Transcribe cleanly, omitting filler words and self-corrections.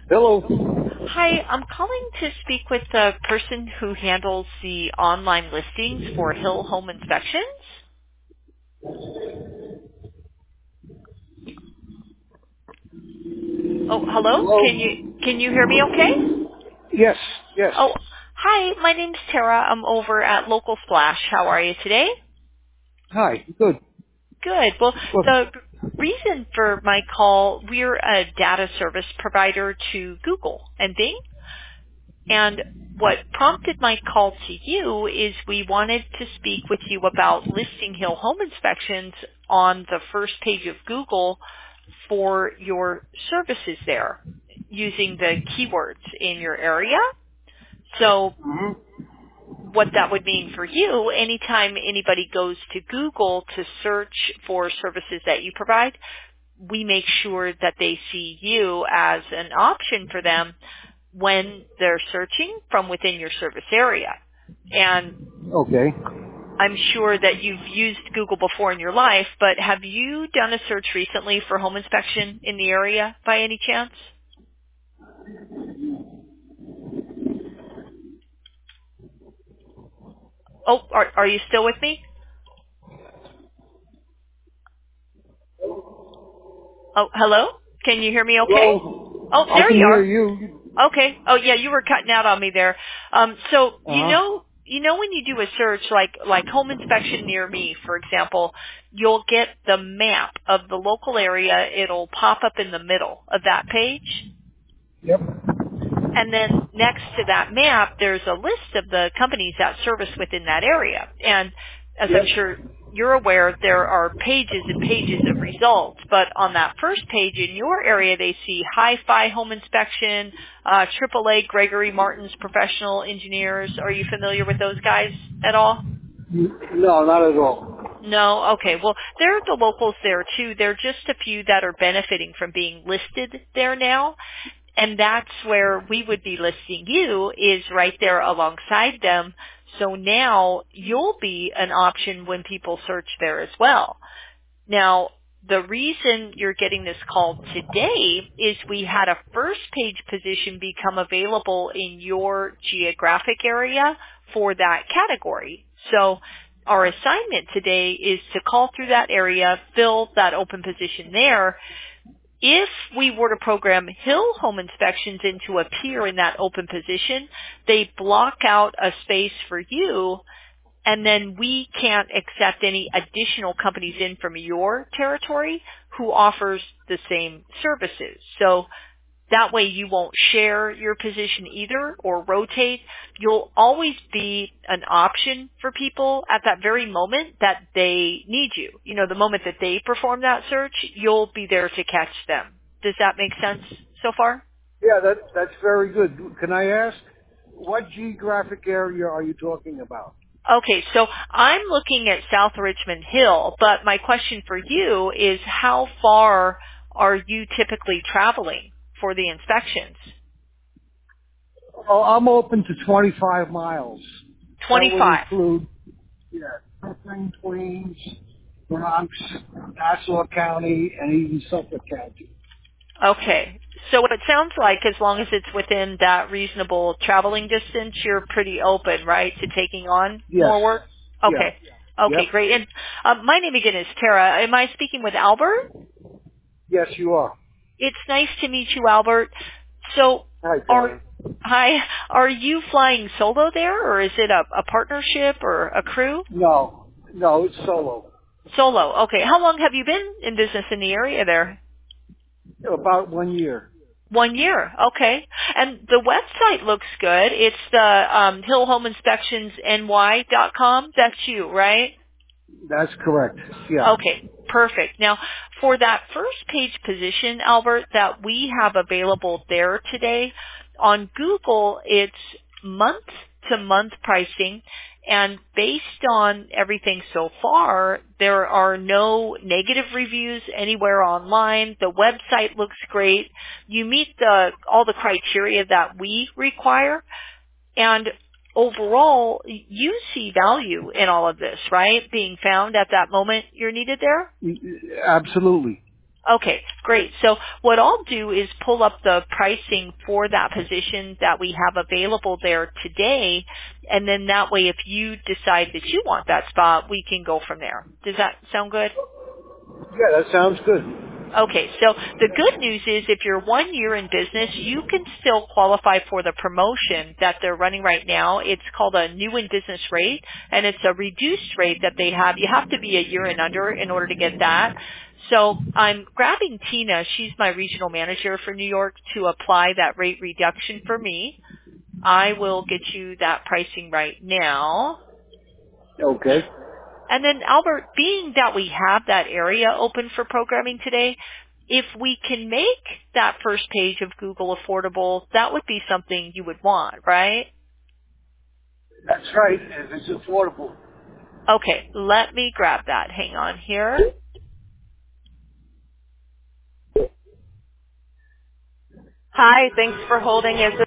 Hello. Hi, I'm calling to speak with the person who handles the online listings for Hill Home Inspections. Oh, hello? Hello. Can you hear me okay? Yes. Yes. Oh, hi, my name's Tara. I'm over at Local Splash. How are you today? Hi. Good. Good. Well, Well, the reason for my call, we're a data service provider to Google and Bing. And what prompted my call to you is we wanted to speak with you about listing Hill Home Inspections on the first page of Google for your services there using the keywords in your area. So hmm what that would mean for you, anytime anybody goes to Google to search for services that you provide, we make sure that they see you as an option for them when they're searching from within your service area. And Okay. I'm sure that you've used Google before in your life, but have you done a search recently for home inspection in the area by any chance? Oh, are you still with me? Oh, hello? Can you hear me okay? Hello. Oh, I there can you hear are. you. Okay. Oh yeah, you were cutting out on me there. So Uh huh. you know when you do a search like home inspection near me, for example, you'll get the map of the local area. It'll pop up in the middle of that page. Yep. And then next to that map, there's a list of the companies that service within that area. And as I'm Yep. sure you're aware, there are pages and pages of results. But on that first page in your area, they see Hi-Fi Home Inspection, AAA Gregory Martin's Professional Engineers. Are you familiar with those guys at all? No, not at all. No? Okay. Well, there are the locals there too. There are just a few that are benefiting from being listed there now. And that's where we would be listing you is right there alongside them. So now you'll be an option when people search there as well. Now, the reason you're getting this call today is we had a first page position become available in your geographic area for that category. So our assignment today is to call through that area, fill that open position there. If we were to program Hill Home Inspections into appear in that open position, they block out a space for you, and then we can't accept any additional companies in from your territory who offers the same services. So that way you won't share your position either or rotate. You'll always be an option for people at that very moment that they need you. You know, the moment that they perform that search, you'll be there to catch them. Does that make sense so far? Yeah, that's very good. Can I ask what geographic area are you talking about? Okay, so I'm looking at South Richmond Hill, but my question for you is how far are you typically traveling for the inspections? Oh, I'm open to 25 miles. That would 25. include, yeah, Brooklyn, Queens, Bronx, Nassau County, and even Suffolk County. Okay. So it sounds like as long as it's within that reasonable traveling distance, you're pretty open, right, to taking on Yes. more work? Yeah. Okay. Okay, Yep. great. And my name again is Tara. Am I speaking with Albert? Yes, you are. It's nice to meet you, Albert. So Hi, are Tara. hi, are you flying solo there, or is it a partnership or a crew? No, it's solo. Solo. Okay. How long have you been in business in the area there? About 1 year. 1 year. Okay. And the website looks good. It's the hillhomeinspectionsny.com. That's you, right? That's correct. Yeah. Okay. Perfect. Now, for that first page position, Albert, that we have available there today, on Google, it's month to month pricing. And based on everything so far, there are no negative reviews anywhere online. The website looks great. You meet all the criteria that we require. And overall, you see value in all of this, right? Being found at that moment you're needed there? Absolutely. Okay, great. So what I'll do is pull up the pricing for that position that we have available there today, and then that way if you decide that you want that spot, we can go from there. Does that sound good? Yeah, that sounds good. Okay, so the good news is if you're 1 year in business, you can still qualify for the promotion that they're running right now. It's called a new in business rate, and it's a reduced rate that they have. You have to be a year and under in order to get that. So I'm grabbing Tina, she's my regional manager for New York, to apply that rate reduction for me. I will get you that pricing right now. Okay. And then Albert, being that we have that area open for programming today, if we can make that first page of Google affordable, that would be something you would want, right? That's right, if it's affordable. Okay, let me grab that. Hang on here. Hi, thanks for holding. Is